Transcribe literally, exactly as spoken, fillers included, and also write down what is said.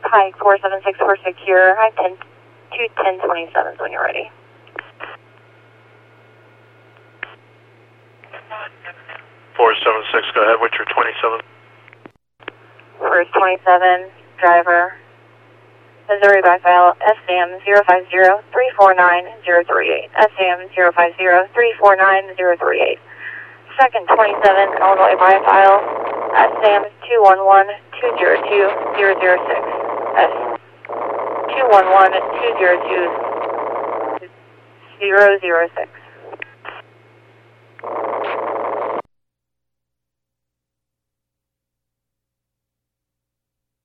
Pike four seven six for secure. Hi, ten, two ten twenty-sevens when you're ready. four seven six, go ahead, what's your twenty-seven? First twenty-seven, driver, Missouri by file, S A M zero five zero three four nine zero three eight. S A M zero five zero three four nine zero three eight. Second twenty-seven, Illinois by file, S A M two one one two zero two zero zero six. S two one one two zero two zero zero six.